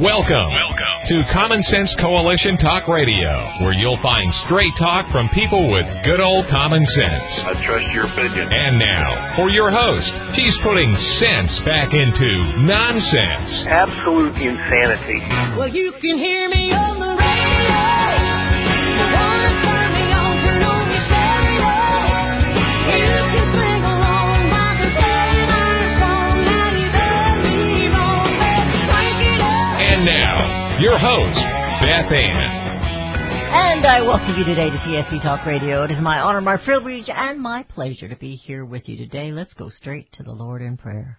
Welcome to Common Sense Coalition Talk Radio, where you'll find straight talk from people with good old common sense. I trust your opinion. And now, for your host, he's putting sense back into nonsense. Absolute insanity. Well, you can hear me on the radio. You want to turn me on, turn on your stereo. You can sing along while they're playing our song. Now you done me wrong. Crank it up. And now, your host, Beth Ann. And I welcome you today to CSC Talk Radio. It is my honor, my privilege, and my pleasure to be here with you today. Let's go straight to the Lord in prayer.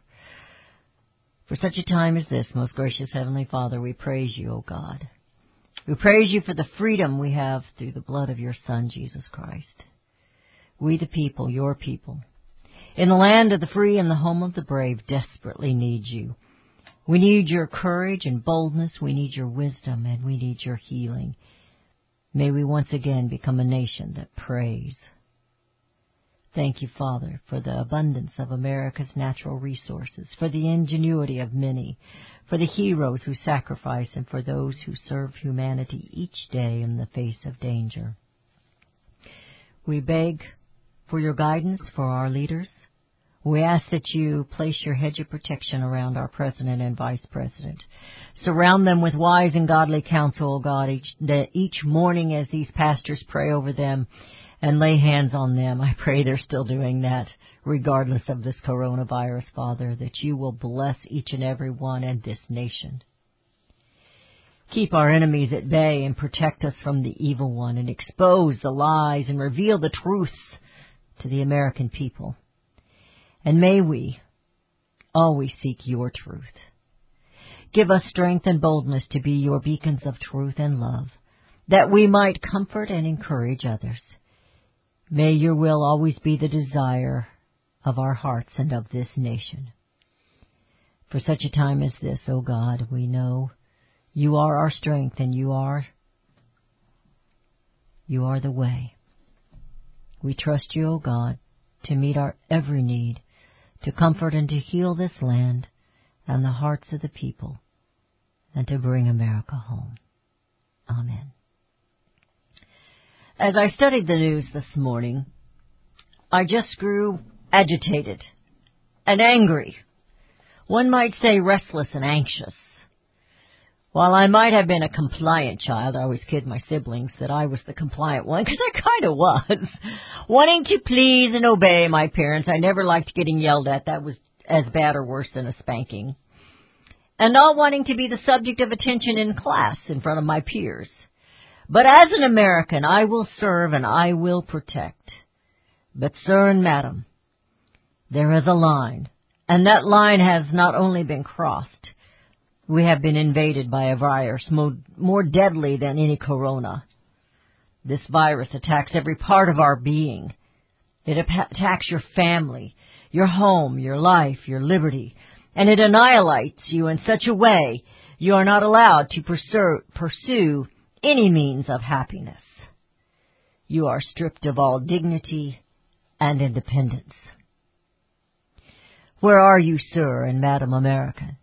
For such a time as this, most gracious Heavenly Father, we praise you, O God. We praise you for the freedom we have through the blood of your Son, Jesus Christ. We the people, your people, in the land of the free and the home of the brave, desperately need you. We need your courage and boldness. We need your wisdom, and we need your healing. May we once again become a nation that prays. Thank you, Father, for the abundance of America's natural resources, for the ingenuity of many, for the heroes who sacrifice, and for those who serve humanity each day in the face of danger. We beg for your guidance for our leaders. We ask that you place your hedge of protection around our President and Vice President. Surround them with wise and godly counsel, O God, each morning as these pastors pray over them and lay hands on them. I pray they're still doing that, regardless of this coronavirus, Father, that you will bless each and every one and this nation. Keep our enemies at bay and protect us from the evil one, and expose the lies and reveal the truths to the American people. And may we always seek your truth. Give us strength and boldness to be your beacons of truth and love, that we might comfort and encourage others. May your will always be the desire of our hearts and of this nation. For such a time as this, O God, we know you are our strength and you are the way. We trust you, O God, to meet our every need, to comfort and to heal this land and the hearts of the people, and to bring America home. Amen. As I studied the news this morning, I just grew agitated and angry. One might say restless and anxious. While I might have been a compliant child, I always kid my siblings that I was the compliant one, because I kind of was. Wanting to please and obey my parents. I never liked getting yelled at. That was as bad or worse than a spanking. And not wanting to be the subject of attention in class in front of my peers. But as an American, I will serve and I will protect. But sir and madam, there is a line, and that line has not only been crossed. We have been invaded by a virus more deadly than any corona. This virus attacks every part of our being. It attacks your family, your home, your life, your liberty, and it annihilates you in such a way you are not allowed to pursue any means of happiness. You are stripped of all dignity and independence. Where are you, sir and Madam American?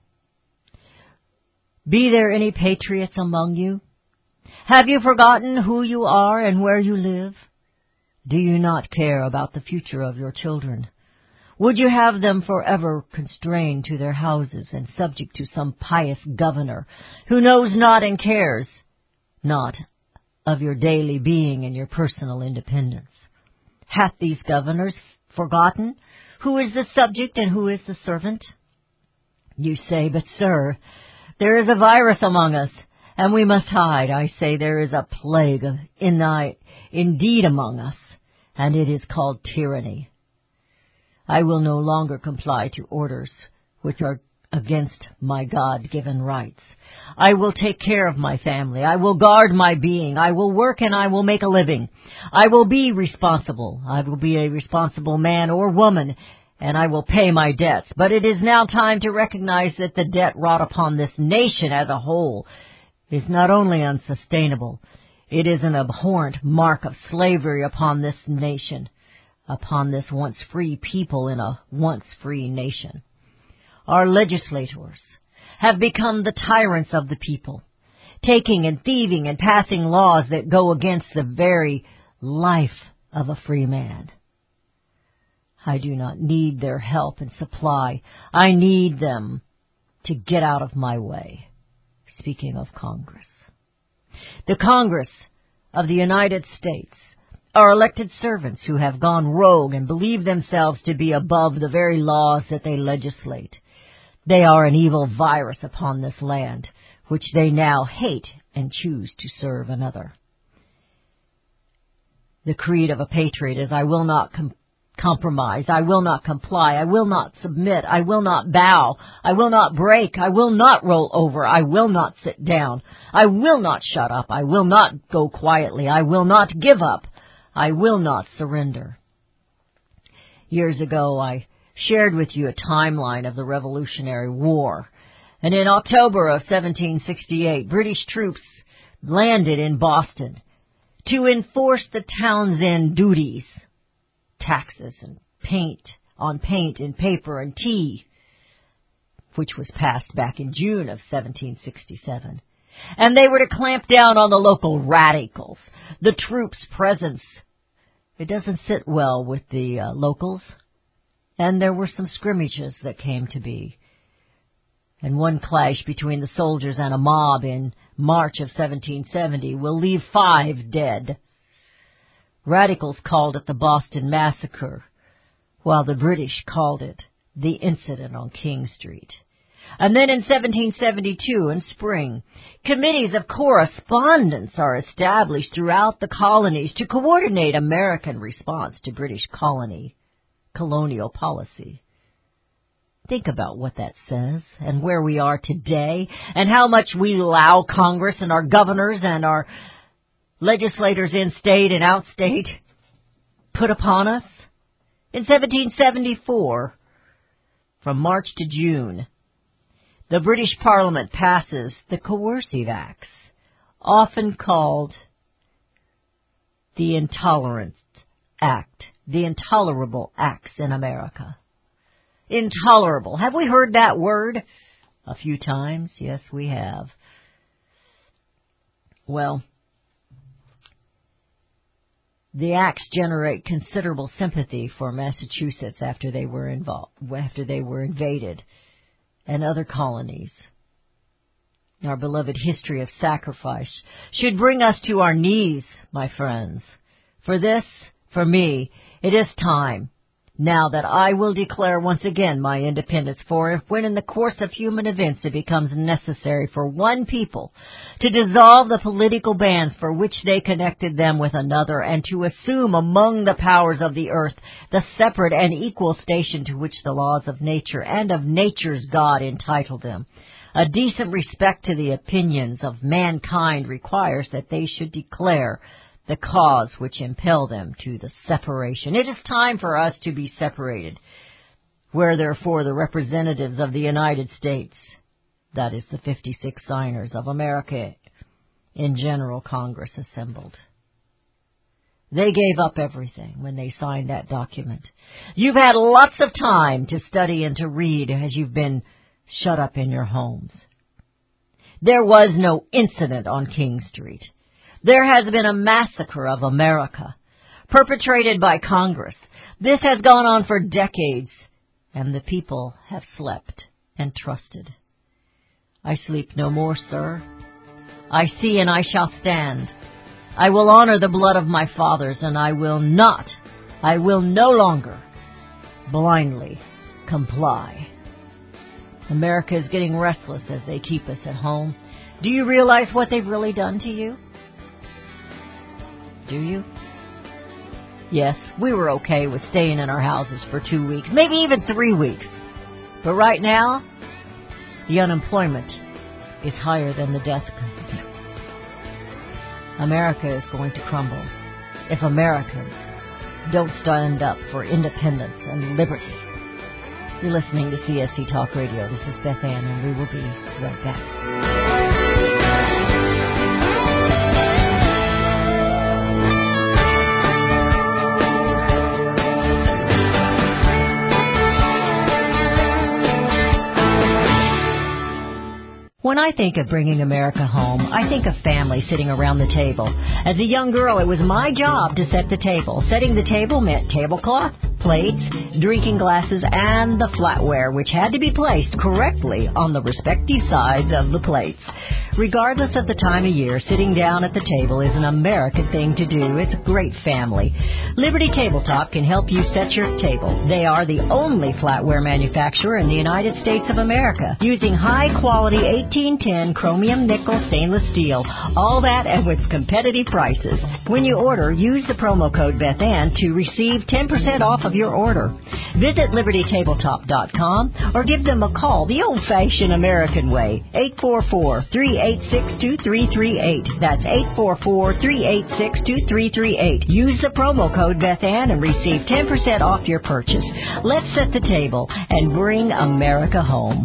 Be there any patriots among you? Have you forgotten who you are and where you live? Do you not care about the future of your children? Would you have them forever constrained to their houses and subject to some pious governor who knows not and cares not of your daily being and your personal independence? Hath these governors forgotten who is the subject and who is the servant? You say, but sir, there is a virus among us, and we must hide. I say there is a plague indeed among us, and it is called tyranny. I will no longer comply to orders which are against my God-given rights. I will take care of my family. I will guard my being. I will work and I will make a living. I will be responsible. I will be a responsible man or woman, and I will pay my debts. But it is now time to recognize that the debt wrought upon this nation as a whole is not only unsustainable, it is an abhorrent mark of slavery upon this nation, upon this once free people in a once free nation. Our legislators have become the tyrants of the people, taking and thieving and passing laws that go against the very life of a free man. I do not need their help and supply. I need them to get out of my way. Speaking of Congress. The Congress of the United States are elected servants who have gone rogue and believe themselves to be above the very laws that they legislate. They are an evil virus upon this land, which they now hate and choose to serve another. The creed of a patriot is, I will not compromise, I will not comply, I will not submit, I will not bow, I will not break, I will not roll over, I will not sit down, I will not shut up, I will not go quietly, I will not give up, I will not surrender. Years ago, I shared with you a timeline of the Revolutionary War, and in October of 1768, British troops landed in Boston to enforce the Townshend duties, taxes and paint and paper and tea, which was passed back in June of 1767. And they were to clamp down on the local radicals. The troops' presence, it doesn't sit well with the locals. And there were some scrimmages that came to be. And one clash between the soldiers and a mob in March of 1770 will leave 5 dead. Radicals called it the Boston Massacre, while the British called it the incident on King Street. And then in 1772, in spring, committees of correspondence are established throughout the colonies to coordinate American response to British colonial policy. Think about what that says and where we are today and how much we allow Congress and our governors and our legislators in state and out state put upon us. In 1774, from March to June, the British Parliament passes the Coercive Acts, often called the Intolerant Act, the Intolerable Acts in America. Intolerable. Have we heard that word? A few times. Yes, we have. Well, the acts generate considerable sympathy for Massachusetts after they were invaded, and other colonies. Our beloved history of sacrifice should bring us to our knees, my friends. For this, for me, it is time now that I will declare once again my independence, for if when in the course of human events it becomes necessary for one people to dissolve the political bands for which they connected them with another, and to assume among the powers of the earth the separate and equal station to which the laws of nature and of nature's God entitle them, a decent respect to the opinions of mankind requires that they should declare the cause which impel them to the separation. It is time for us to be separated, where therefore the representatives of the United States, that is the 56 signers of America in General Congress, assembled. They gave up everything when they signed that document. You've had lots of time to study and to read as you've been shut up in your homes. There was no incident on King Street. There has been a massacre of America, perpetrated by Congress. This has gone on for decades, and the people have slept and trusted. I sleep no more, sir. I see and I shall stand. I will honor the blood of my fathers, and I will no longer blindly comply. America is getting restless as they keep us at home. Do you realize what they've really done to you? Do you? Yes, we were okay with staying in our houses for 2 weeks, maybe even 3 weeks. But right now, the unemployment is higher than the death count. America is going to crumble if Americans don't stand up for independence and liberty. You're listening to CSC Talk Radio. This is Beth Ann, and we will be right back. When I think of bringing America home, I think of family sitting around the table. As a young girl, it was my job to set the table. Setting the table meant tablecloth, plates, drinking glasses, and the flatware, which had to be placed correctly on the respective sides of the plates. Regardless of the time of year, sitting down at the table is an American thing to do. It's a great family. Liberty Tabletop can help you set your table. They are the only flatware manufacturer in the United States of America, using high-quality 1810 chromium nickel stainless steel. All that and with competitive prices. When you order, use the promo code BethAnn to receive 10% off of your order. Visit LibertyTabletop.com or give them a call the old-fashioned American way, 844-386-2338. That's 844-386-2338. Use the promo code BethAnn and receive 10% off your purchase. Let's set the table and bring America home.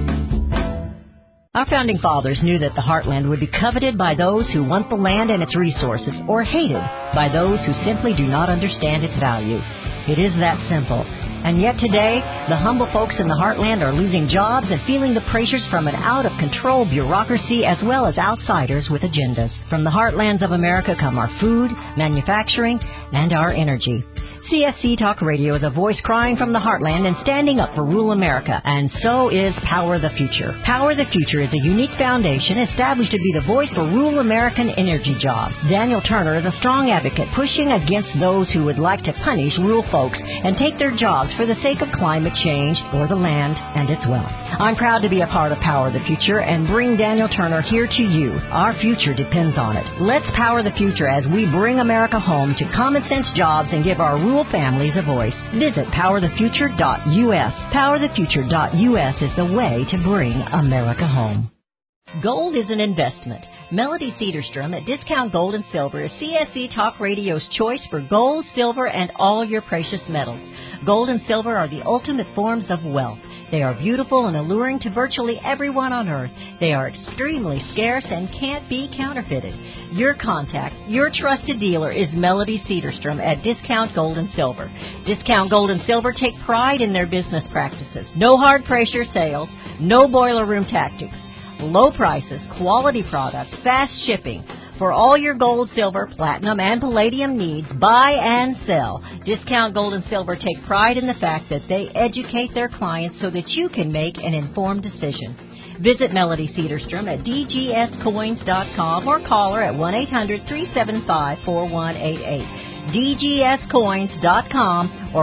Our founding fathers knew that the heartland would be coveted by those who want the land and its resources, or hated by those who simply do not understand its value. It is that simple. And yet today, the humble folks in the heartland are losing jobs and feeling the pressures from an out-of-control bureaucracy as well as outsiders with agendas. From the heartlands of America come our food, manufacturing, and our energy. CSC Talk Radio is a voice crying from the heartland and standing up for rural America, and so is Power the Future. Power the Future is a unique foundation established to be the voice for rural American energy jobs. Daniel Turner is a strong advocate pushing against those who would like to punish rural folks and take their jobs for the sake of climate change or the land and its wealth. I'm proud to be a part of Power the Future and bring Daniel Turner here to you. Our future depends on it. Let's power the future as we bring America home to common sense jobs and give our rural families a voice. Visit PowerTheFuture.us. PowerTheFuture.us is the way to bring America home. Gold is an investment. Melody Cedarstrom at Discount Gold and Silver is CSC Talk Radio's choice for gold, silver, and all your precious metals. Gold and silver are the ultimate forms of wealth. They are beautiful and alluring to virtually everyone on earth. They are extremely scarce and can't be counterfeited. Your contact, your trusted dealer is Melody Cedarstrom at Discount Gold and Silver. Discount Gold and Silver take pride in their business practices. No hard pressure sales, no boiler room tactics. Low prices, quality products, fast shipping. For all your gold, silver, platinum, and palladium needs, buy and sell. Discount Gold and Silver take pride in the fact that they educate their clients so that you can make an informed decision. Visit Melody Cedarstrom at dgscoins.com or call her at 1-800-375-4188. dgscoins.com or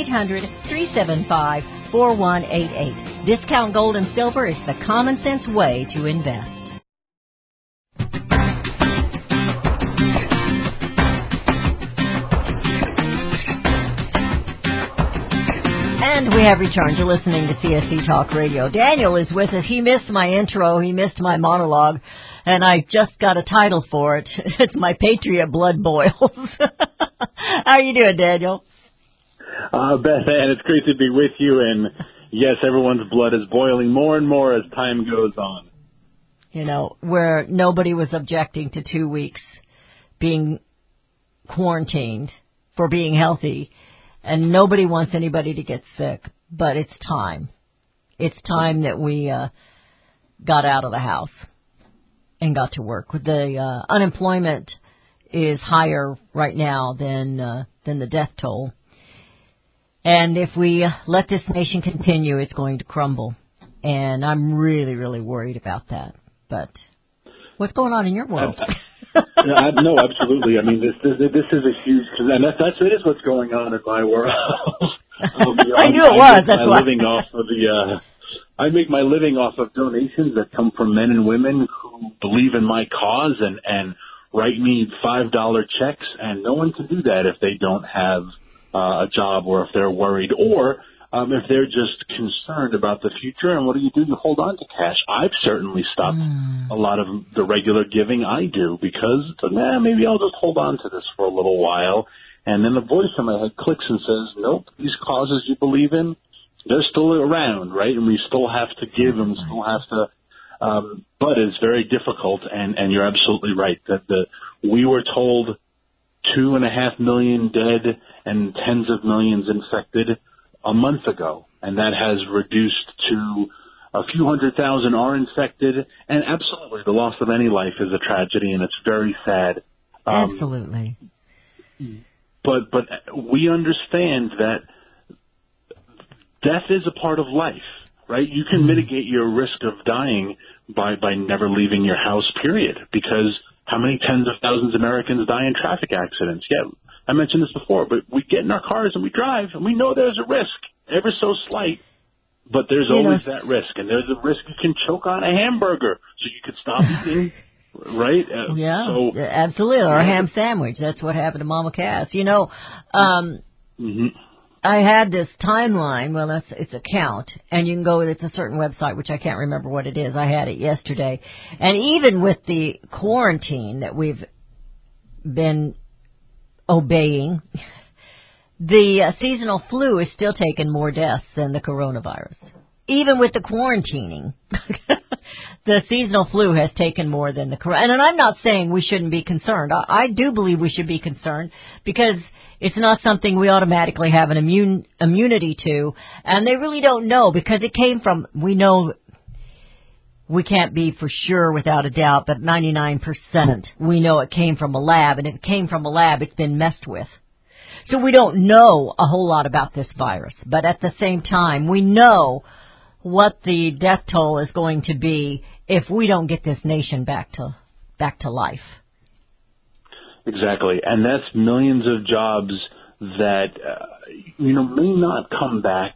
1-800-375-4188. Discount Gold and Silver is the common sense way to invest. And we have returned to listening to CSC Talk Radio. Daniel is with us. He missed my intro. He missed my monologue. And I just got a title for it. It's My Patriot Blood Boils. How are you doing, Daniel? Beth Ann, it's great to be with you. And yes, everyone's blood is boiling more and more as time goes on. You know, where nobody was objecting to 2 weeks being quarantined for being healthy. And nobody wants anybody to get sick, but it's time. It's time that we got out of the house and got to work. The unemployment is higher right now than the death toll. And if we let this nation continue, it's going to crumble. And I'm really, really worried about that. But what's going on in your world? No, absolutely. I mean, this is a huge, and it is what's going on in my world. I knew it was. That's why. I make my living off of donations that come from men and women who believe in my cause and write me $5 checks, and no one can do that if they don't have a job or if they're worried or if they're just concerned about the future. And what do? You hold on to cash. I've certainly stopped a lot of the regular giving I do because it's like, maybe I'll just hold on to this for a little while. And then the voice in my head clicks and says, nope, these causes you believe in, they're still around, right? And we still have to give and we still have to, but it's very difficult. And you're absolutely right that we were told 2.5 million dead and tens of millions infected a month ago, and that has reduced to a few 100,000 are infected, and absolutely the loss of any life is a tragedy, and it's very sad. Absolutely. But we understand that death is a part of life, right? You can mitigate your risk of dying by never leaving your house, period, because how many tens of thousands of Americans die in traffic accidents? Yeah, I mentioned this before, but we get in our cars and we drive, and we know there's a risk, ever so slight, but there's always that risk, and there's a risk you can choke on a hamburger, so you could stop eating, right? Absolutely, or a ham sandwich. That's what happened to Mama Cass. I had this timeline. Well, it's a count, and you can go. It's a certain website, which I can't remember what it is. I had it yesterday, and even with the quarantine that we've been obeying, the seasonal flu is still taking more deaths than the coronavirus. Even with the quarantining, the seasonal flu has taken more than the corona. And I'm not saying we shouldn't be concerned. I do believe we should be concerned because it's not something we automatically have an immunity to. And they really don't know because it came from, we know we can't be for sure without a doubt, but 99% we know it came from a lab. And if it came from a lab, it's been messed with. So we don't know a whole lot about this virus. But at the same time, we know what the death toll is going to be if we don't get this nation back to life. Exactly, and that's millions of jobs that may not come back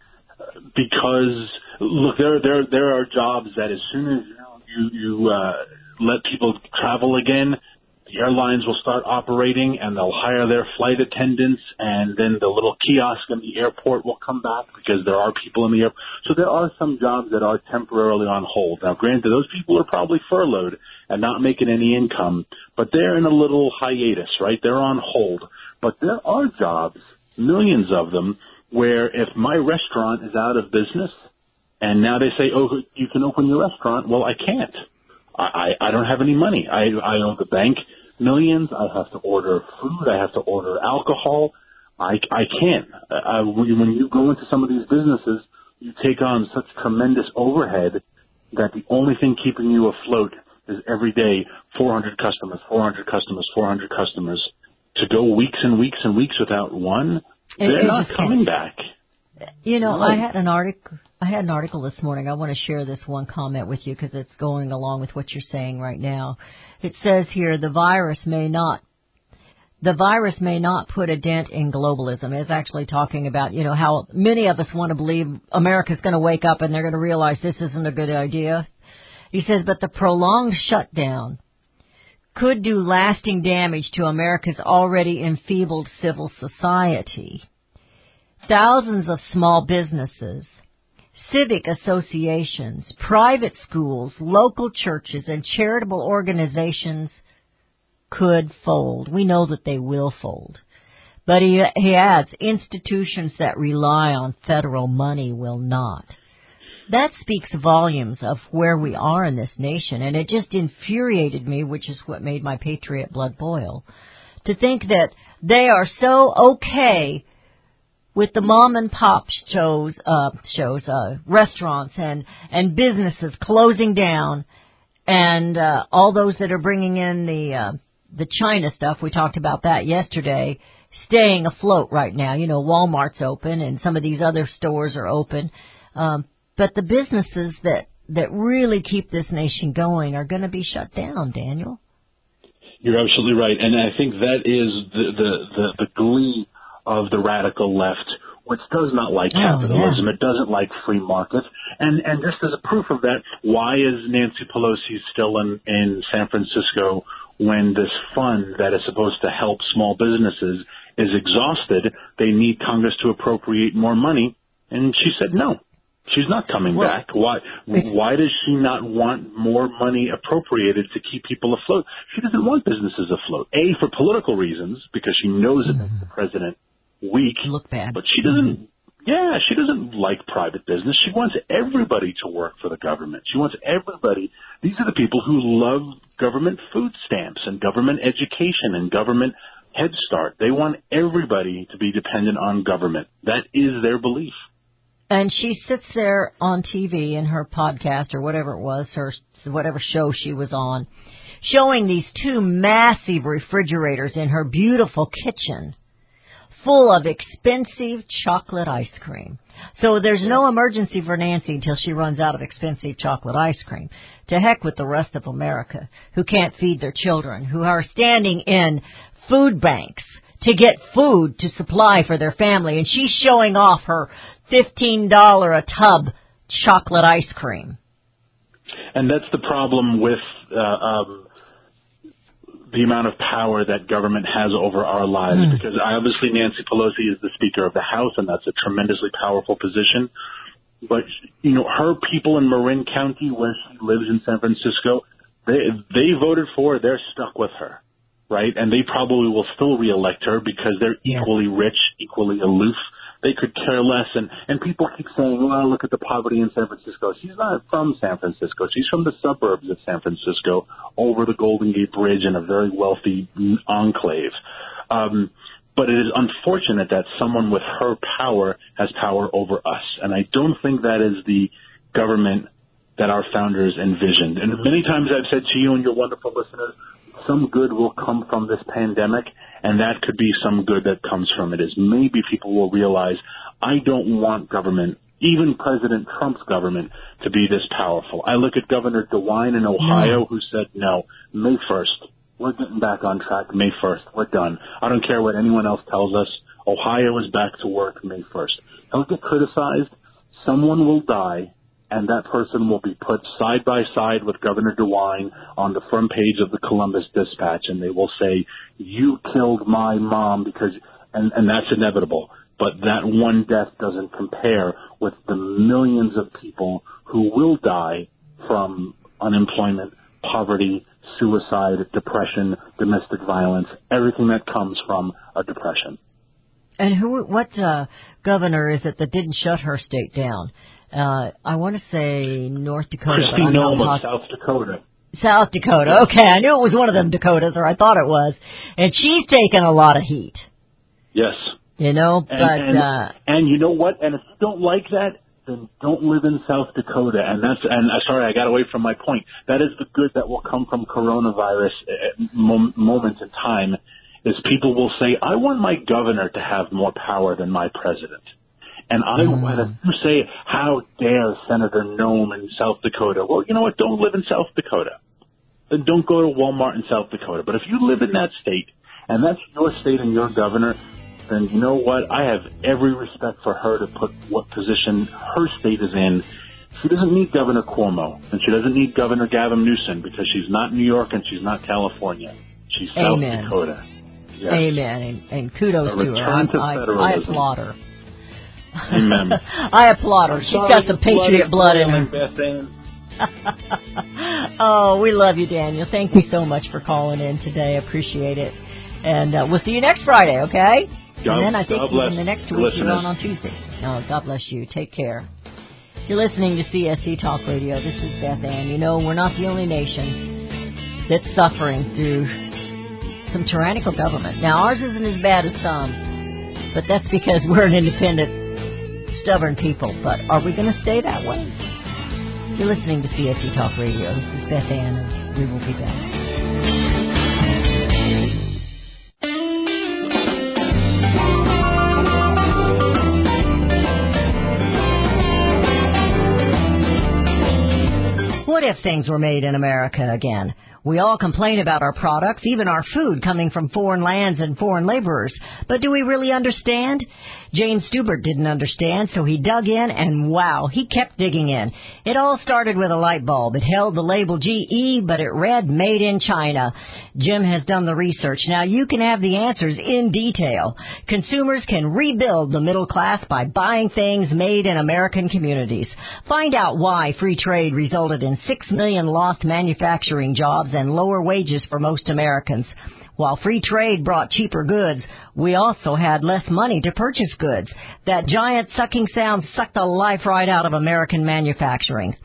because look, there are jobs that as soon as you let people travel again, the airlines will start operating and they'll hire their flight attendants, and then the little kiosk in the airport will come back because there are people in the airport. So there are some jobs that are temporarily on hold. Now, granted, those people are probably furloughed and not making any income, but they're in a little hiatus, right? They're on hold. But there are jobs, millions of them, where if my restaurant is out of business and now they say, oh, you can open your restaurant, well, I can't. I don't have any money. I owe the bank millions. I have to order food. I have to order alcohol. I can't. When you go into some of these businesses, you take on such tremendous overhead that the only thing keeping you afloat is every day 400 customers, 400 customers, 400 customers. To go weeks and weeks and weeks without one, they're not coming back. No. I had an article this morning. I want to share this one comment with you because it's going along with what you're saying right now. It says here the virus may not put a dent in globalism. It's actually talking about, how many of us want to believe America's going to wake up and they're going to realize this isn't a good idea. He says, but the prolonged shutdown could do lasting damage to America's already enfeebled civil society. Thousands of small businesses, civic associations, private schools, local churches, and charitable organizations could fold. We know that they will fold. But he adds, institutions that rely on federal money will not. That speaks volumes of where we are in this nation, and it just infuriated me, which is what made my patriot blood boil, to think that they are so okay with the mom and pop restaurants and businesses closing down, and all those that are bringing in the China stuff. We talked about that yesterday, staying afloat right now. Walmart's open and some of these other stores are open. But the businesses that really keep this nation going are going to be shut down, Daniel. You're absolutely right. And I think that is the glee of the radical left, which does not like capitalism. It doesn't like free markets. And just as a proof of that, why is Nancy Pelosi still in San Francisco when this fund that is supposed to help small businesses is exhausted? They need Congress to appropriate more money. And she said no. She's not coming back. Why does she not want more money appropriated to keep people afloat? She doesn't want businesses afloat. A, for political reasons, because she knows it makes the president weak. Look bad. But she doesn't. Yeah, she doesn't like private business. She wants everybody to work for the government. She wants everybody. These are the people who love government food stamps and government education and government Head Start. They want everybody to be dependent on government. That is their belief. And she sits there on TV in her podcast or whatever it was, whatever show she was on, showing these two massive refrigerators in her beautiful kitchen full of expensive chocolate ice cream. So there's no emergency for Nancy until she runs out of expensive chocolate ice cream. To heck with the rest of America who can't feed their children, who are standing in food banks to get food to supply for their family. And she's showing off her $15 a tub chocolate ice cream. And that's the problem with the amount of power that government has over our lives, because obviously Nancy Pelosi is the Speaker of the House, and that's a tremendously powerful position. But, you know, her people in Marin County, where she lives in San Francisco, they voted for her. They're stuck with her, right? And they probably will still reelect her because they're equally rich, equally aloof. They could care less. And people keep saying, well, look at the poverty in San Francisco. She's not from San Francisco. She's from the suburbs of San Francisco, over the Golden Gate Bridge in a very wealthy enclave. But it is unfortunate that someone with her power has power over us. And I don't think that is the government that our founders envisioned. And many times I've said to you and your wonderful listeners, some good will come from this pandemic, and that could be some good that comes from it, is maybe people will realize, I don't want government, even President Trump's government, to be this powerful. I look at Governor DeWine in Ohio, who said, no, May 1st, we're getting back on track May 1st. We're done. I don't care what anyone else tells us. Ohio is back to work May 1st. Don't get criticized. Someone will die, and that person will be put side by side with Governor DeWine on the front page of the Columbus Dispatch, and they will say, you killed my mom, because, and that's inevitable. But that one death doesn't compare with the millions of people who will die from unemployment, poverty, suicide, depression, domestic violence, everything that comes from a depression. And what governor is it that didn't shut her state down? I want to say North Dakota. Kristi Noem of South Dakota. South Dakota. Okay, I knew it was one of them Dakotas, or I thought it was. And she's taken a lot of heat. Yes. You know, and you know what? And if you don't like that, then don't live in South Dakota. And sorry, I got away from my point. That is the good that will come from coronavirus moments in time, is people will say, I want my governor to have more power than my president. And I want to say, how dare Senator Noem in South Dakota? Well, you know what? Don't live in South Dakota. Then don't go to Walmart in South Dakota. But if you live in that state, and that's your state and your governor, then you know what? I have every respect for her to put what position her state is in. She doesn't need Governor Cuomo, and she doesn't need Governor Gavin Newsom, because she's not New York and she's not California. She's South Dakota. Yes. Amen. And kudos to her. I applaud her. Amen. I applaud her. She's got some patriot blood in her. Oh, we love you, Daniel. Thank you so much for calling in today. I appreciate it. And we'll see you next Friday, okay? And then I think in the next week you're on Tuesday. Oh, God bless you. Take care. You're listening to CSC Talk Radio. This is Beth Ann. You know, we're not the only nation that's suffering through some tyrannical government. Now, ours isn't as bad as some, but that's because we're an independent, stubborn people. But are we going to stay that way? You're listening to CSC Talk Radio. This is Beth Ann, and we will be back. What if things were made in America again? We all complain about our products, even our food coming from foreign lands and foreign laborers. But do we really understand? James Stubert didn't understand, so he dug in, and wow, he kept digging in. It all started with a light bulb. It held the label GE, but it read Made in China. Jim has done the research. Now you can have the answers in detail. Consumers can rebuild the middle class by buying things made in American communities. Find out why free trade resulted in 6 million lost manufacturing jobs and lower wages for most Americans. While free trade brought cheaper goods, we also had less money to purchase goods. That giant sucking sound sucked the life right out of American manufacturing.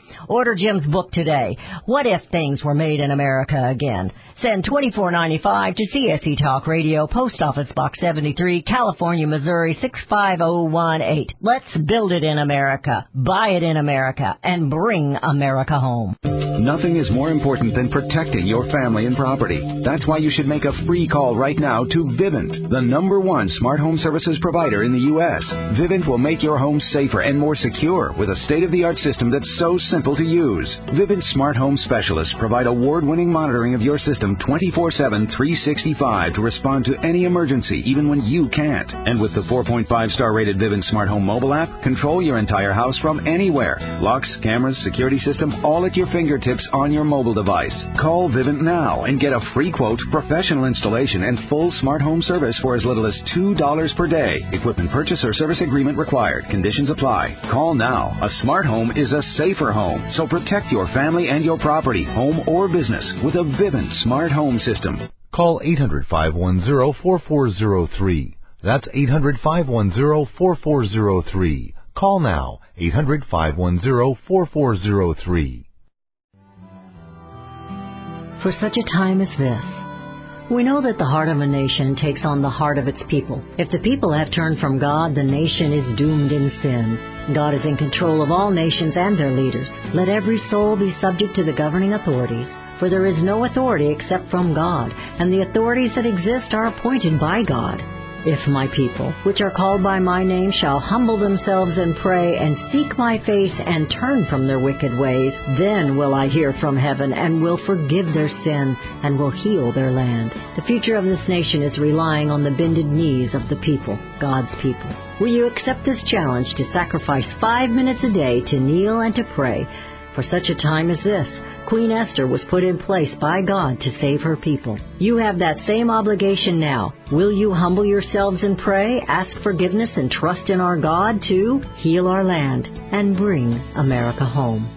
Order Jim's book today. What If Things Were Made in America Again? Send $24.95 to CSE Talk Radio, Post Office Box 73, California, Missouri 65018. Let's build it in America, buy it in America, and bring America home. Nothing is more important than protecting your family and property. That's why you should make a free call right now to Vivint, the #1 smart home services provider in the U.S. Vivint will make your home safer and more secure with a state-of-the-art system that's so simple to use. Vivint smart home specialists provide award-winning monitoring of your system 24/7, 365 to respond to any emergency, even when you can't. And with the 4.5-star rated Vivint smart home mobile app, control your entire house from anywhere. Locks, cameras, security system, all at your fingertips on your mobile device. Call Vivint now and get a free quote, professional installation, and full smart home service for as little as $2 per day. Equipment purchase or service agreement required. Conditions apply. Call now. A smart home is a safer home. So protect your family and your property, home or business, with a Vivint smart home system. Call 800-510-4403. That's 800-510-4403. Call now. 800-510-4403. For such a time as this, we know that the heart of a nation takes on the heart of its people. If the people have turned from God, the nation is doomed in sin. God is in control of all nations and their leaders. Let every soul be subject to the governing authorities, for there is no authority except from God, and the authorities that exist are appointed by God. If my people, which are called by my name, shall humble themselves and pray and seek my face and turn from their wicked ways, then will I hear from heaven and will forgive their sin and will heal their land. The future of this nation is relying on the bended knees of the people, God's people. Will you accept this challenge to sacrifice 5 minutes a day to kneel and to pray? For such a time as this, Queen Esther was put in place by God to save her people. You have that same obligation now. Will you humble yourselves and pray, ask forgiveness, and trust in our God to heal our land and bring America home?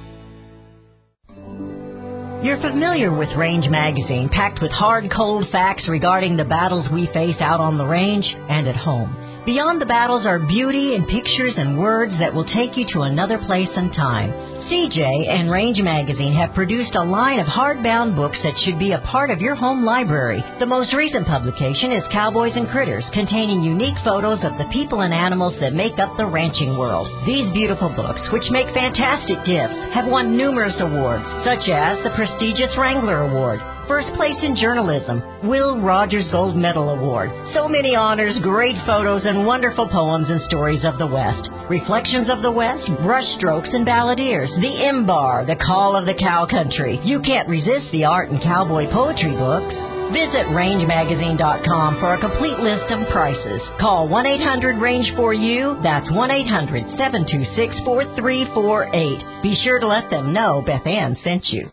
You're familiar with Range Magazine, packed with hard, cold facts regarding the battles we face out on the range and at home. Beyond the battles are beauty and pictures and words that will take you to another place and time. CJ and Range Magazine have produced a line of hardbound books that should be a part of your home library. The most recent publication is Cowboys and Critters, containing unique photos of the people and animals that make up the ranching world. These beautiful books, which make fantastic gifts, have won numerous awards, such as the prestigious Wrangler Award, First Place in Journalism, Will Rogers Gold Medal Award. So many honors, great photos, and wonderful poems and stories of the West. Reflections of the West, Brushstrokes and Balladeers, The Imbar, The Call of the Cow Country. You can't resist the art and cowboy poetry books. Visit rangemagazine.com for a complete list of prices. Call 1-800-RANGE-4U. That's 1-800-726-4348. Be sure to let them know Beth Ann sent you.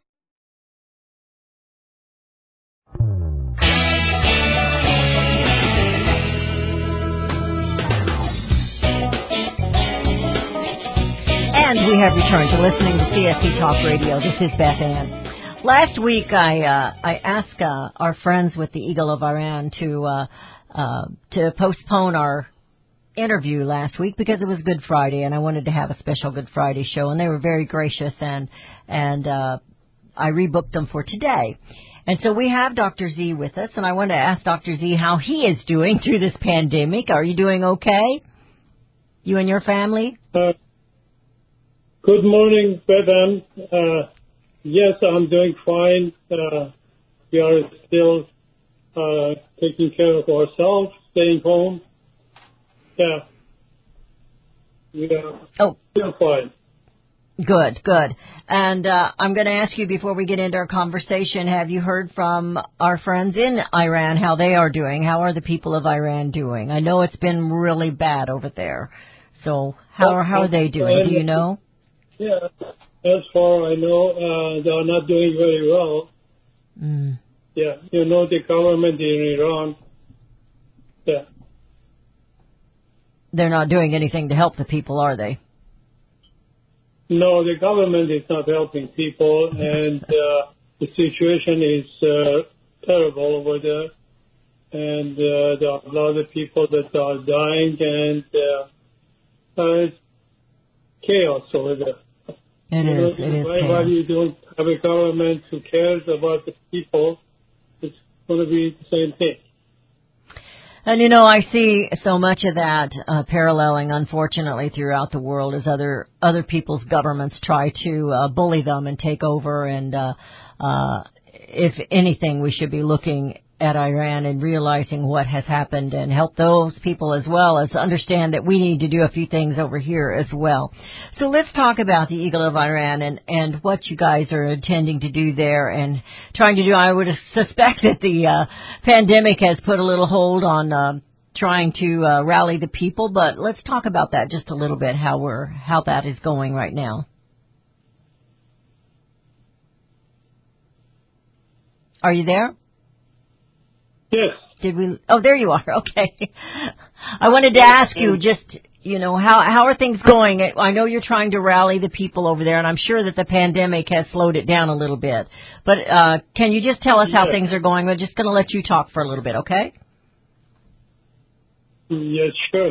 And we have returned to listening to CSE Talk Radio. This is Beth Ann. Last week, I asked our friends with the Eagle of Iran to postpone our interview last week because it was Good Friday, and I wanted to have a special Good Friday show, and they were very gracious, and I rebooked them for today. And so we have Dr. Z with us, and I wanted to ask Dr. Z how he is doing through this pandemic. Are you doing okay? You and your family? Good morning, Beth Ann. Yes, I'm doing fine. We are still taking care of ourselves, staying home. Yeah. We are still fine. Good. And I'm going to ask you before we get into our conversation, have you heard from our friends in Iran how they are doing? How are the people of Iran doing? I know it's been really bad over there. So how are they doing? Do you know? Yeah, as far I know, they are not doing very well. Mm. Yeah, you know the government in Iran. Yeah. They're not doing anything to help the people, are they? No, the government is not helping people, and the situation is terrible over there. And there are a lot of people that are dying, and it's chaos over there. It is Why chaos. you don't have a government who cares about the people? It's going to be the same thing. And I see so much of that paralleling, unfortunately, throughout the world as other people's governments try to bully them and take over. And if anything, we should be looking at Iran and realizing what has happened and help those people as well as understand that we need to do a few things over here as well. So let's talk about the Eagle of Iran and what you guys are intending to do there and trying to do. I would suspect that the pandemic has put a little hold on trying to rally the people, but let's talk about that just a little bit, how that is going right now. Are you there? Yes. Did we? Oh, there you are. Okay. I wanted to ask you just, how are things going? I know you're trying to rally the people over there, and I'm sure that the pandemic has slowed it down a little bit. But can you just tell us how things are going? We're just going to let you talk for a little bit, okay? Yes, sure.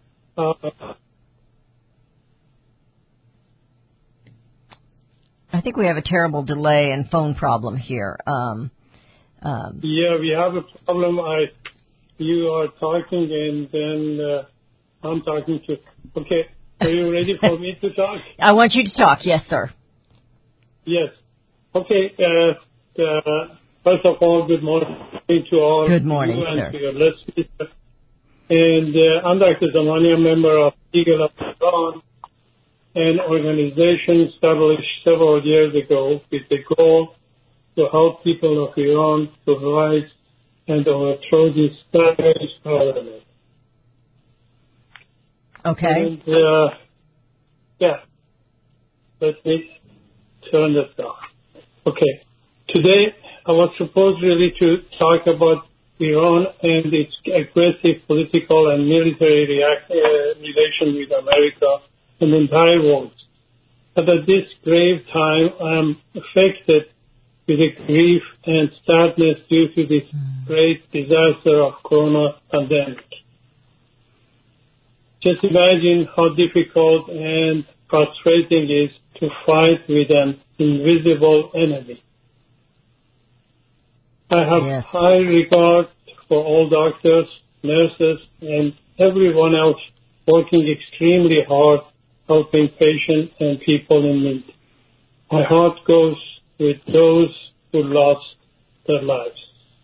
I think we have a terrible delay and phone problem here. Yeah, we have a problem. You are talking and then I'm talking to. Okay, are you ready for me to talk? I want you to talk. Yes, sir. Yes. Okay. First of all, good morning to all. Good morning, you sir. and to your listeners. And I'm Dr. Zamani, a member of Eagle of Iran, an organization established several years ago with the goal to help people of Iran to rise and overthrow this savage government. Okay. And, let me turn this off. Okay. Today, I was supposed really to talk about Iran and its aggressive political and military relation with America and the entire world. But at this grave time, I'm affected with a grief and sadness due to this great disaster of corona pandemic. Just imagine how difficult and frustrating it is to fight with an invisible enemy. I have high regard for all doctors, nurses, and everyone else working extremely hard helping patients and people in need. My heart goes with those who lost their lives.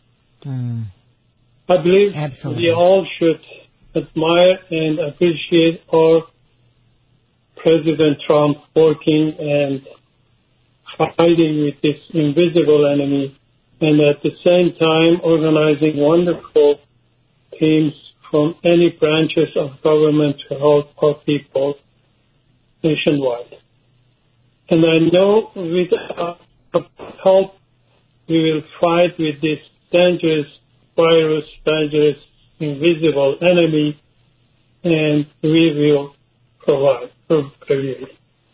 I believe we all should admire and appreciate our President Trump working and fighting with this invisible enemy, and at the same time organizing wonderful teams from any branches of government to help our people nationwide. And I know with help we will fight with this dangerous virus, dangerous invisible enemy, and we will prevail.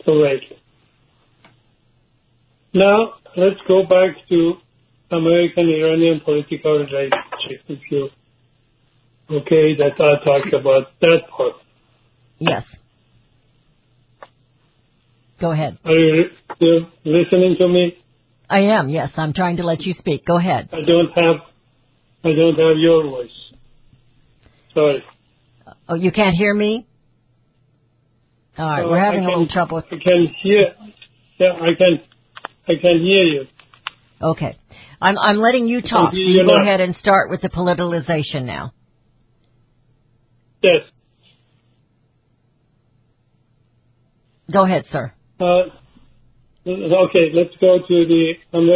Now, let's go back to American-Iranian political relationship, if you okay, that I talked about that part. Yes. Go ahead. Are you still listening to me? I am, yes. I'm trying to let you speak. Go ahead. I don't have your voice. Sorry. Oh, you can't hear me? All right, we're having a little trouble. I can hear. Yeah, I can hear you. Okay. I'm letting you talk. So you go ahead and start with the politicalization now. Yes. Go ahead, sir. Okay, let's go to the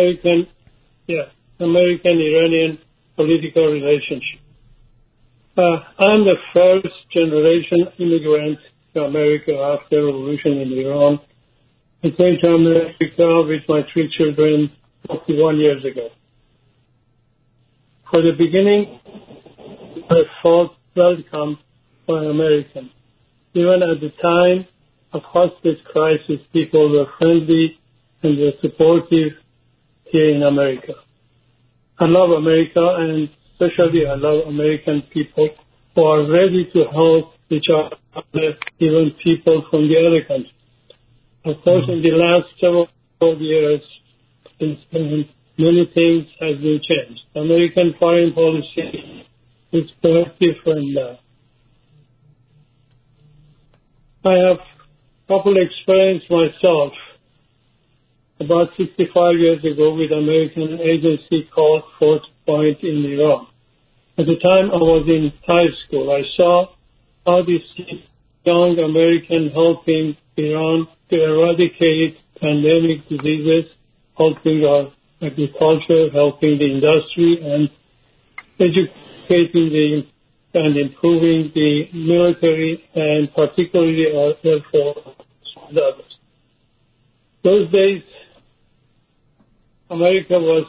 American-Iranian political relationship. I'm the first generation immigrant to America after the revolution in Iran. I came to America with my 3 children 41 years ago. For the beginning, I felt welcome by Americans. Even at the time of hostage crisis, people were friendly and were supportive here in America. I love America, and especially I love American people who are ready to help each other, even people from the other countries. Of course, in the last several years, many things have been changed. American foreign policy is quite different now. I have a couple experience myself about 65 years ago with American agency called Fort Point in Iran. At the time I was in high school, I saw how this young American helping Iran to eradicate pandemic diseases, helping our agriculture, helping the industry, and educating and improving the military and particularly our Air Force and others. Those days, America was,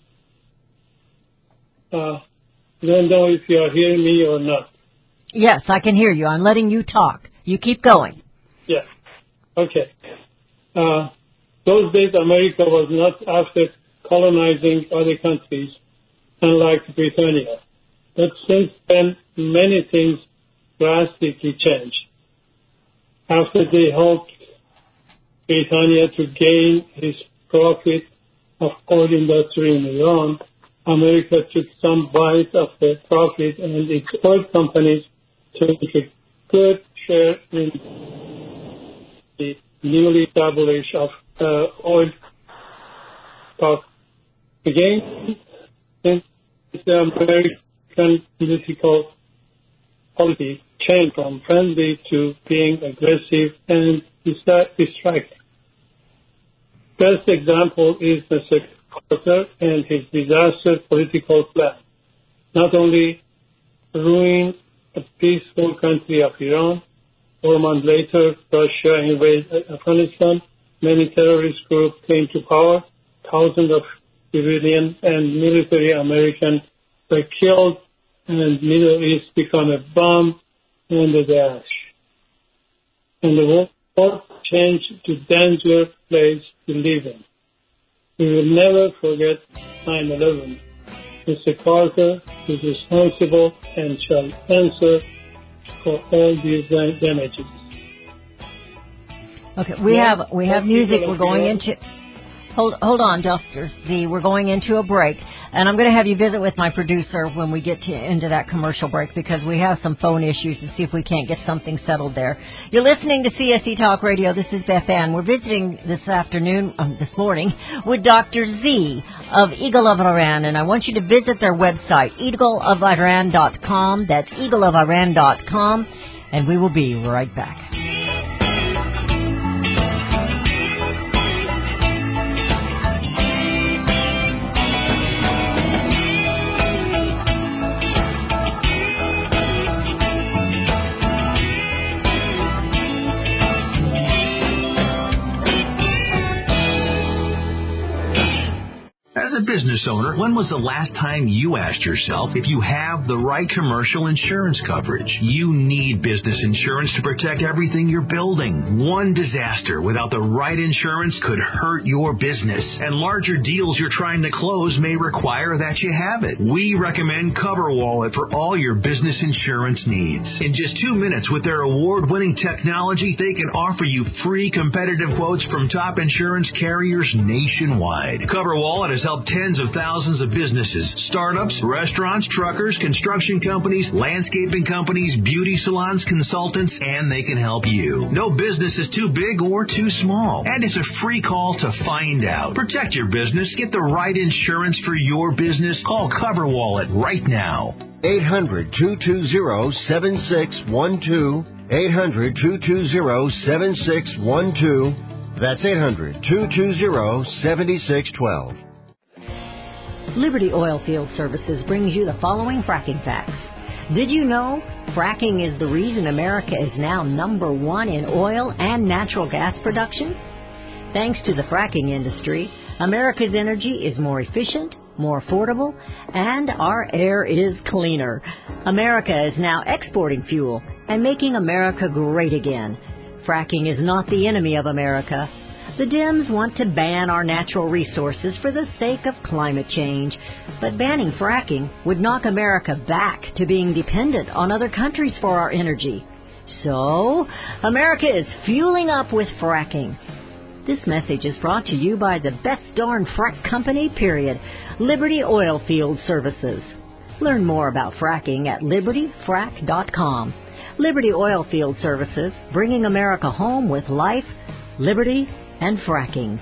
I don't know if you are hearing me or not. Yes, I can hear you. I'm letting you talk. You keep going. Yeah. Okay. Those days, America was not after colonizing other countries, unlike Britannia. But since then, many things drastically changed. After they helped Britannia to gain its profit of oil industry in Iran, America took some bite of the profit, and its oil companies took a good share in the newly established of oil stock. Again, since the American political policy changed from friendly to being aggressive and distracting. Best example is Mr. Carter and his disaster political plan. Not only ruined a peaceful country of Iran, 4 months later, Russia invaded Afghanistan, many terrorist groups came to power, thousands of civilian and military Americans were killed, and Middle East became a bomb under the ash. And the world changed to dangerous place to live in. We will never forget 9/11. Mr. Carter is responsible and shall answer for all these damages. Okay, we have music. We're going into. Hold on, Dr. Z. We're going into a break, and I'm going to have you visit with my producer when we get into that commercial break because we have some phone issues to see if we can't get something settled there. You're listening to CSE Talk Radio. This is Beth Ann. We're visiting this morning, with Dr. Z of Eagle of Iran, and I want you to visit their website, eagleofiran.com. That's eagleofiran.com, and we will be right back. As a business owner, when was the last time you asked yourself if you have the right commercial insurance coverage? You need business insurance to protect everything you're building. One disaster without the right insurance could hurt your business, and larger deals you're trying to close may require that you have it. We recommend CoverWallet for all your business insurance needs. In just 2 minutes with their award-winning technology, they can offer you free competitive quotes from top insurance carriers nationwide. CoverWallet has helped tens of thousands of businesses, startups, restaurants, truckers, construction companies, landscaping companies, beauty salons, consultants, and they can help you. No business is too big or too small, and it's a free call to find out. Protect your business. Get the right insurance for your business. Call CoverWallet right now. 800-220-7612. 800-220-7612. That's 800-220-7612. Liberty Oilfield Services brings you the following fracking facts. Did you know fracking is the reason America is now number one in oil and natural gas production? Thanks to the fracking industry, America's energy is more efficient, more affordable, and our air is cleaner. America is now exporting fuel and making America great again. Fracking is not the enemy of America. The Dems want to ban our natural resources for the sake of climate change, but banning fracking would knock America back to being dependent on other countries for our energy. So, America is fueling up with fracking. This message is brought to you by the best darn frack company, period, Liberty Oilfield Services. Learn more about fracking at libertyfrack.com. Liberty Oilfield Services, bringing America home with life, liberty, and fracking.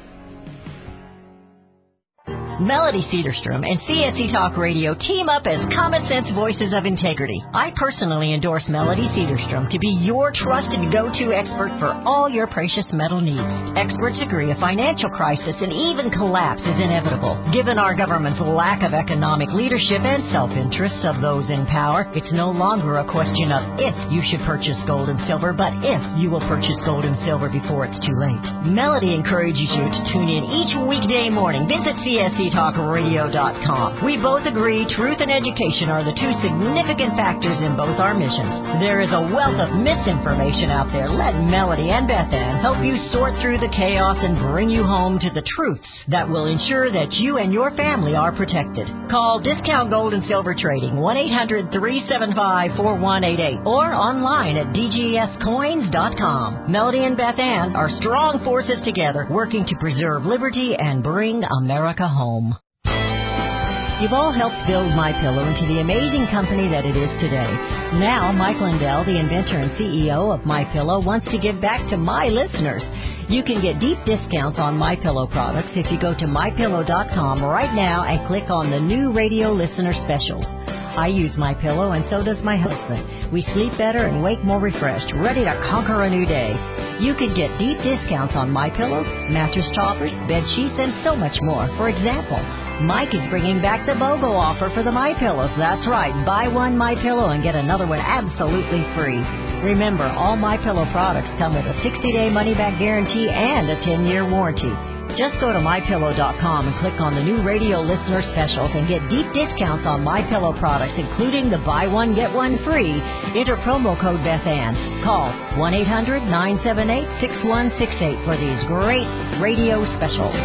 Melody Cedarstrom and CSC Talk Radio team up as Common Sense Voices of Integrity. I personally endorse Melody Cedarstrom to be your trusted go-to expert for all your precious metal needs. Experts agree a financial crisis and even collapse is inevitable. Given our government's lack of economic leadership and self-interests of those in power, it's no longer a question of if you should purchase gold and silver, but if you will purchase gold and silver before it's too late. Melody encourages you to tune in each weekday morning. Visit CSCTalkRadio.com. We both agree truth and education are the two significant factors in both our missions. There is a wealth of misinformation out there. Let Melody and Beth Ann help you sort through the chaos and bring you home to the truths that will ensure that you and your family are protected. Call Discount Gold and Silver Trading 1-800-375-4188 or online at DGScoins.com. Melody and Beth Ann are strong forces together working to preserve liberty and bring America home. You've all helped build MyPillow into the amazing company that it is today. Now, Mike Lindell, the inventor and CEO of MyPillow, wants to give back to my listeners. You can get deep discounts on MyPillow products if you go to MyPillow.com right now and click on the new radio listener specials. I use MyPillow, and so does my husband. We sleep better and wake more refreshed, ready to conquer a new day. You can get deep discounts on MyPillow, mattress toppers, bed sheets, and so much more. For example, Mike is bringing back the BOGO offer for the MyPillows. That's right. Buy one MyPillow and get another one absolutely free. Remember, all MyPillow products come with a 60-day money-back guarantee and a 10-year warranty. Just go to MyPillow.com and click on the new radio listener specials and get deep discounts on MyPillow products, including the buy one, get one free. Enter promo code BethAnn. Call 1-800-978-6168 for these great radio specials.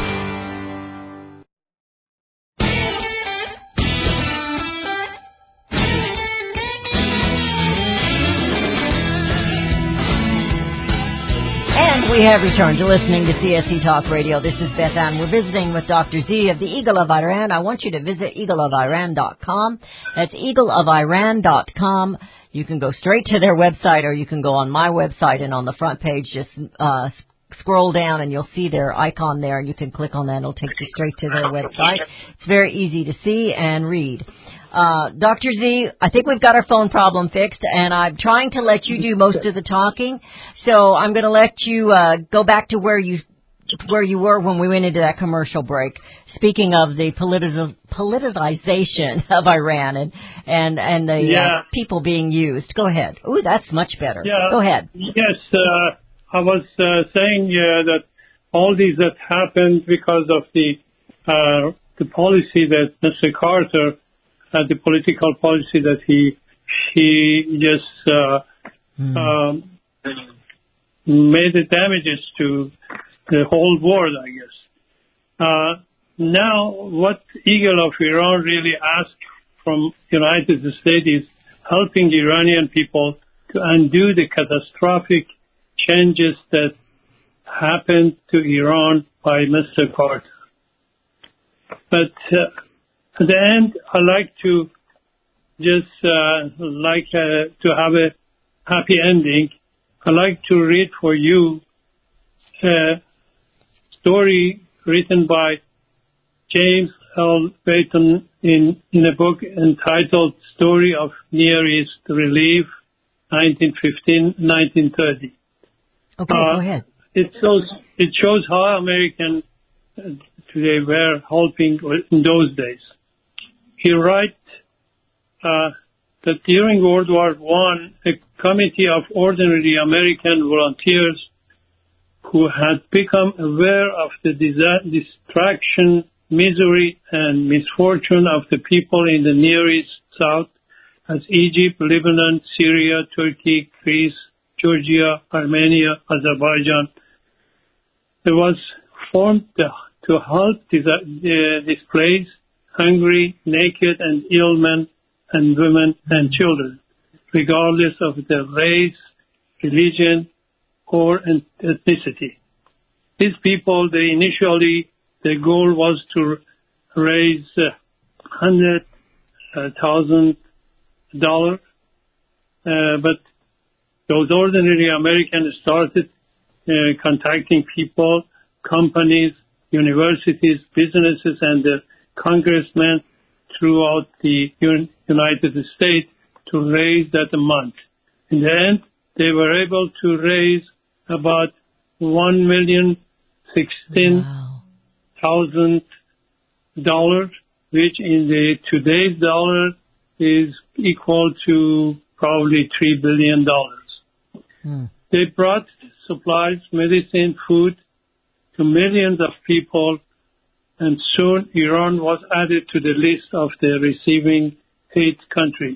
We have returned to listening to CSC Talk Radio. This is Beth Ann. We're visiting with Dr. Z of the Eagle of Iran. I want you to visit eagleofiran.com. That's eagleofiran.com. You can go straight to their website, or you can go on my website, and on the front page, just scroll down and you'll see their icon there, and you can click on that and it'll take you straight to their website. It's very easy to see and read. Dr. Z, I think we've got our phone problem fixed, and I'm trying to let you do most of the talking, so I'm going to let you go back to where you were when we went into that commercial break, speaking of the politicization of Iran and the people being used. Go ahead. Ooh, that's much better. Yeah. Go ahead. Yes, I was saying that all these that happened because of the policy that Mr. Carter, the political policy that he just made the damages to the whole world, I guess. Now, what Eagle of Iran really asked from United States is helping the Iranian people to undo the catastrophic changes that happened to Iran by Mr. Carter. But at the end, I like to just to have a happy ending. I like to read for you a story written by James L. Payton in a book entitled Story of Near East Relief, 1915-1930. Okay, go ahead. It shows how Americans today were helping in those days. He writes that during World War I, a committee of ordinary American volunteers who had become aware of the destruction, misery, and misfortune of the people in the Near East South, as Egypt, Lebanon, Syria, Turkey, Greece, Georgia, Armenia, Azerbaijan. It was formed to help displaced, hungry, naked, and ill men and women and children. regardless of their race, religion, or ethnicity. These people, their goal was to raise $100,000, but those ordinary Americans started contacting people, companies, universities, businesses, and the congressmen throughout the United States to raise that amount. In the end, they were able to raise about $1,016,000, which in the today's dollar is equal to probably $3 billion. They brought supplies, medicine, food to millions of people, and soon Iran was added to the list of the receiving aid countries.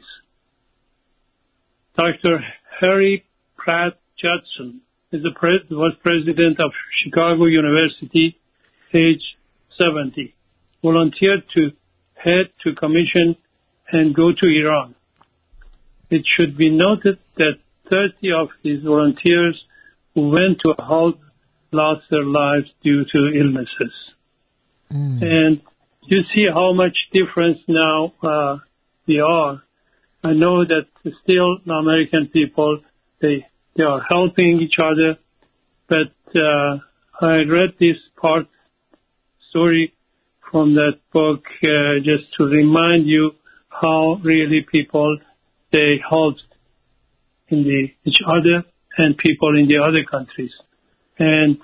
Dr. Harry Pratt Judson was president of Chicago University, age 70, volunteered to head to commission and go to Iran. It should be noted that 30 of these volunteers who went to help lost their lives due to illnesses. And you see how much difference now we are. I know that still the American people, they are helping each other, but I read this story from that book just to remind you how really people, they helped each other and people in the other countries. And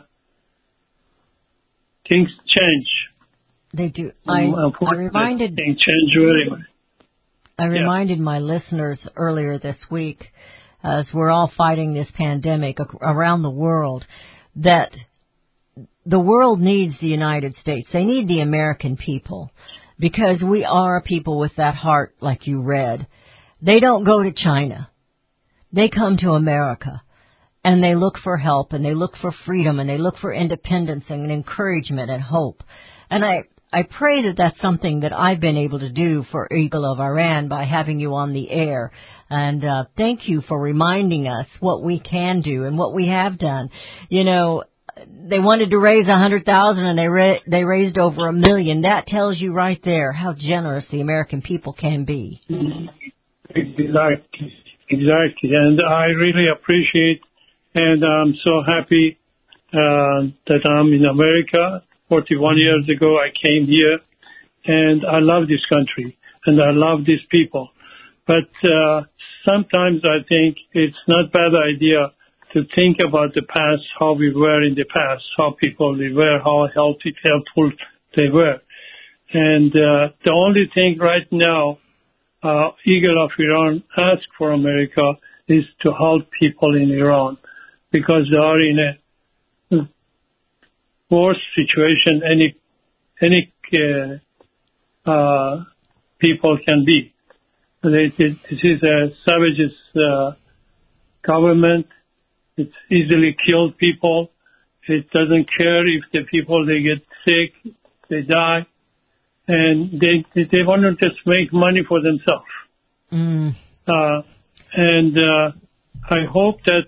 things change. They do. I reminded things change very much. I reminded my listeners earlier this week, as we're all fighting this pandemic around the world, that the world needs the United States. They need the American people, because we are a people with that heart, like you read. They don't go to China. They come to America, and they look for help, and they look for freedom, and they look for independence and encouragement and hope. And I pray that that's something that I've been able to do for Eagle of Iran by having you on the air. And thank you for reminding us what we can do and what we have done. You know, they wanted to raise 100,000 and they raised over 1 million. That tells you right there how generous the American people can be. Exactly. And I really appreciate, and I'm so happy that I'm in America. 41 years ago, I came here, and I love this country, and I love these people. But sometimes I think it's not a bad idea to think about the past, how we were in the past, how people we were, how helpful they were. And the only thing right now, Eagle of Iran asks for America is to help people in Iran, because they are in a worse situation any people can be. This is a savage government. It easily kills people. It doesn't care if the people, they get sick, they die, and they want to just make money for themselves. And I hope that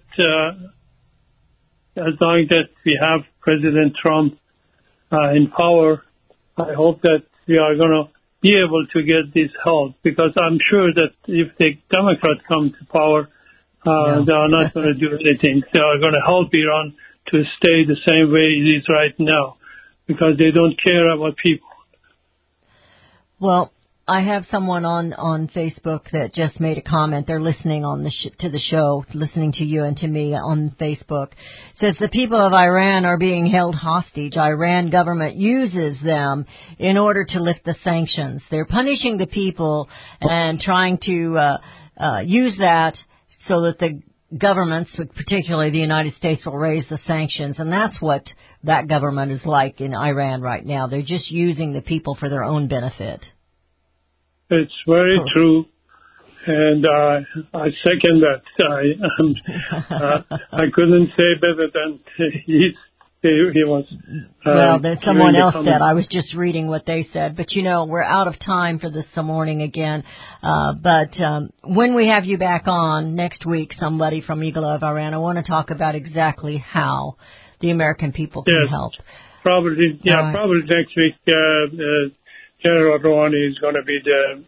as long that we have President Trump in power, I hope that we are going to be able to get this help, because I'm sure that if the Democrats come to power, they are not going to do anything. They are going to help Iran to stay the same way it is right now, because they don't care about people. Well, I have someone on Facebook that just made a comment. They're listening on to the show, listening to you and to me on Facebook. It says the people of Iran are being held hostage. Iran government uses them in order to lift the sanctions. They're punishing the people and trying to use that so that the governments, particularly the United States, will raise the sanctions. And that's what that government is like in Iran right now. They're just using the people for their own benefit. It's very true, and I second that. I couldn't say better than he was. Well, then someone else comment. said. I was just reading what they said. But, we're out of time for this morning again. But when we have you back on next week, somebody from Eagle of Iran, I want to talk about exactly how the American people can help. Probably, probably next week, General Rouhani is going to be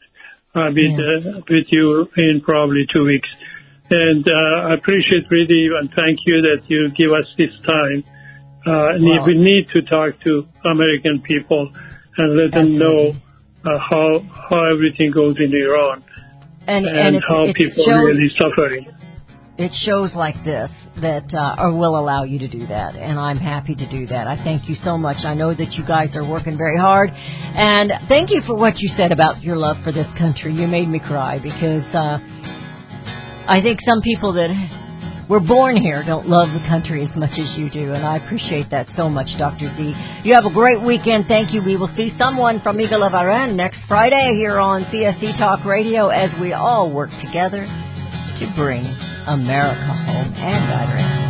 with you in probably 2 weeks. And I appreciate really and thank you that you give us this time. We need to talk to American people and let them know how everything goes in Iran and how people are really suffering. It shows like this that will allow you to do that, and I'm happy to do that. I thank you so much. I know that you guys are working very hard, and thank you for what you said about your love for this country. You made me cry because I think some people that were born here don't love the country as much as you do, and I appreciate that so much, Dr. Z. You have a great weekend. Thank you. We will see someone from Eagle of Iran next Friday here on CSC Talk Radio as we all work together to bring America home and Iran.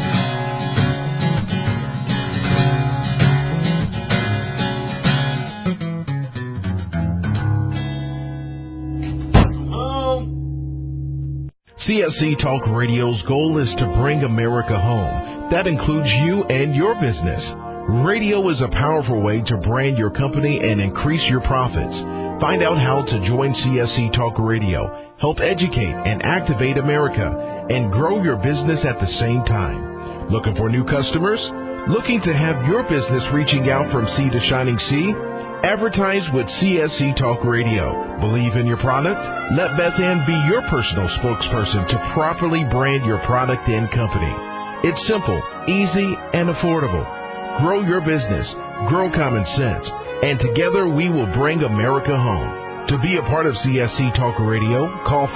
CSC Talk Radio's goal is to bring America home. That includes you and your business. Radio is a powerful way to brand your company and increase your profits. Find out how to join CSC Talk Radio, help educate and activate America, and grow your business at the same time. Looking for new customers? Looking to have your business reaching out from sea to shining sea? Advertise with CSC Talk Radio. Believe in your product? Let Beth Ann be your personal spokesperson to properly brand your product and company. It's simple, easy, and affordable. Grow your business, grow common sense, and together we will bring America home. To be a part of CSC Talk Radio, call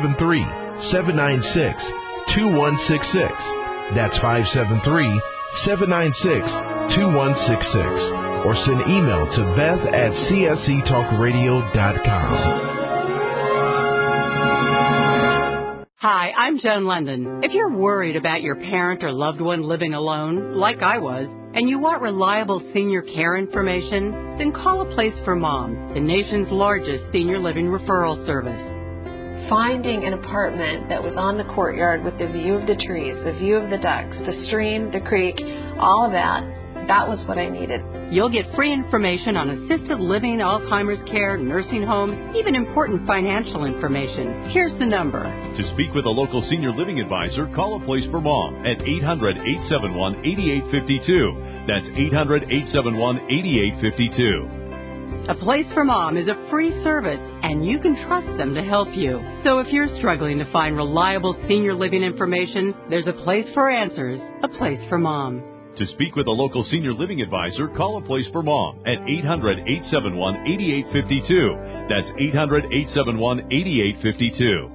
573-796-2166. That's 573-796-2166. Or send email to beth@csctalkradio.com. Hi, I'm Joan London. If you're worried about your parent or loved one living alone, like I was, and you want reliable senior care information, then call A Place for Mom, the nation's largest senior living referral service. Finding an apartment that was on the courtyard with the view of the trees, the view of the ducks, the stream, the creek, all of that, that was what I needed. You'll get free information on assisted living, Alzheimer's care, nursing homes, even important financial information. Here's the number. To speak with a local senior living advisor, call A Place for Mom at 800-871-8852. That's 800-871-8852. A Place for Mom is a free service, and you can trust them to help you. So if you're struggling to find reliable senior living information, there's a place for answers, A Place for Mom. To speak with a local senior living advisor, call A Place for Mom at 800-871-8852. That's 800-871-8852.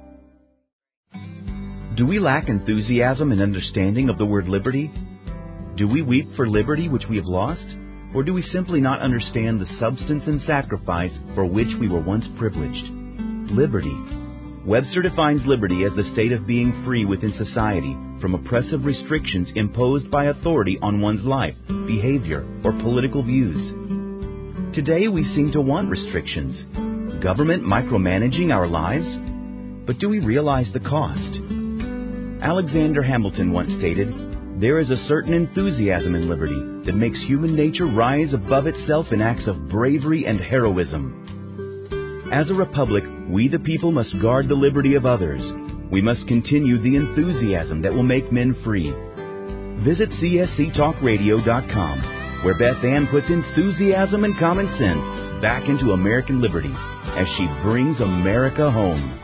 Do we lack enthusiasm and understanding of the word liberty? Do we weep for liberty which we have lost? Or do we simply not understand the substance and sacrifice for which we were once privileged? Liberty. Webster defines liberty as the state of being free within society from oppressive restrictions imposed by authority on one's life, behavior, or political views. Today we seem to want restrictions. Government micromanaging our lives? But do we realize the cost? Alexander Hamilton once stated, "There is a certain enthusiasm in liberty that makes human nature rise above itself in acts of bravery and heroism." As a republic, we the people must guard the liberty of others. We must continue the enthusiasm that will make men free. Visit csctalkradio.com, where Beth Ann puts enthusiasm and common sense back into American liberty as she brings America home.